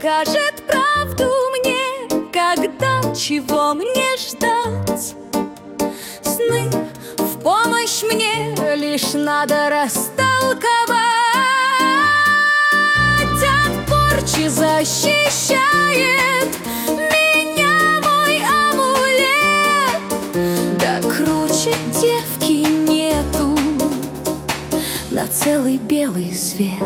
расскажет правду мне, когда чего мне ждать. Сны в помощь мне, лишь надо растолковать. От порчи защищает меня мой амулет. Да круче девки нету на целый белый свет.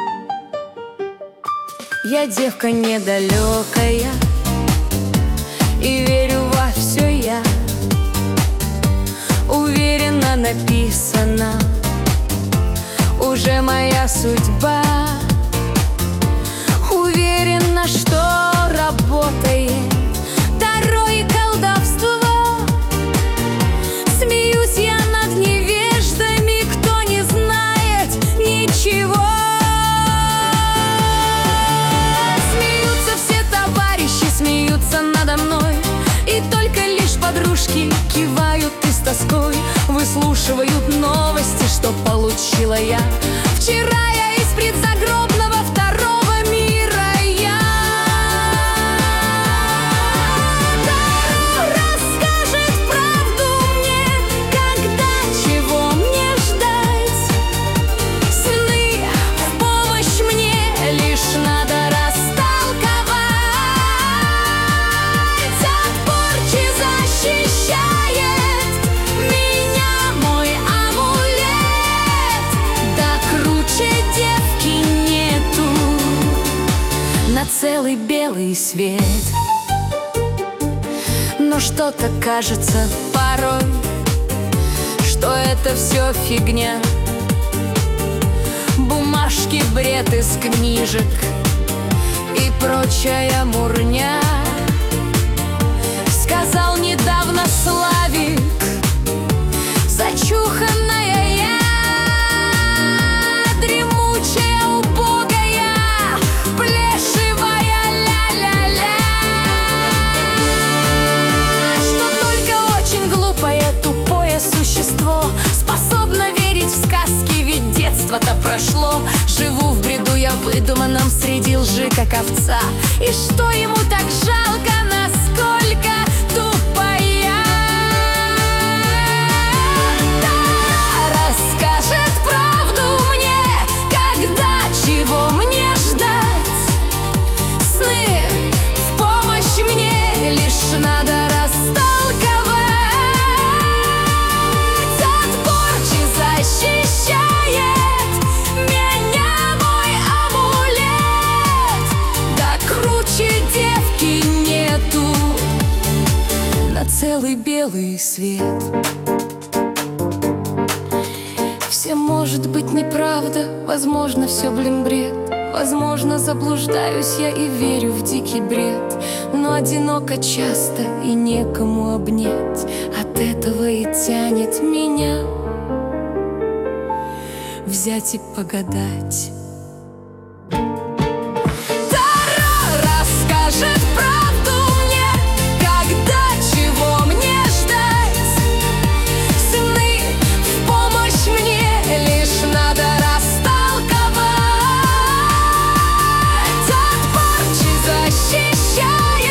Я девка недалекая и верю во все я. Уверенно написано уже моя судьба. Уверена, что работает дарой колдовство. Смеюсь я над невеждами, кто не знает ничего. Смеются все товарищи, смеются надо мной, и только лишь подружки кивают и с тоской выслушивают новости, что получила я. Вчера я из предзагробного второго мира я. Таро расскажет правду мне, когда чего мне ждать. Сны в помощь мне, лишь надо растолковать. От порчи защищает меня мой амулет. Да круче девки нету на целый белый свет. Но что-то кажется порой, что это все фигня. Бумажки, бред из книжек и прочая мурня. Сказал недавно Славик, зачуханная я, дремучая, убогая, плешивая ля-ля-ля. Что только очень глупое, тупое существо способно верить в сказки, ведь детство-то прошло. Живу в бреду я выдуманном среди лжи, как овца. И что ему так жалко, насколько тупая? Расскажет правду мне, когда чего мне ждать. Сны в помощь мне, лишь надо растолковать. От порчи защищает меня мой амулет. Да круче девки нету на целый белый свет. Все может быть неправда, возможно, все, блин, бред. Возможно, заблуждаюсь я и верю в дикий бред. Но одиноко часто и некому обнять. От этого и тянет меня взять и погадать. Таро расскажет правду мне, когда чего мне ждать. Сны в помощь мне, лишь надо растолковать. От порчи защищает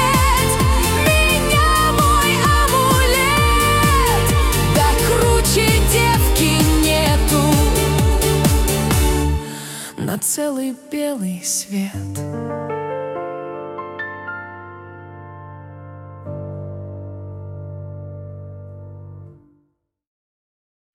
меня мой амулет. Да круче девки нету на целый белый свет.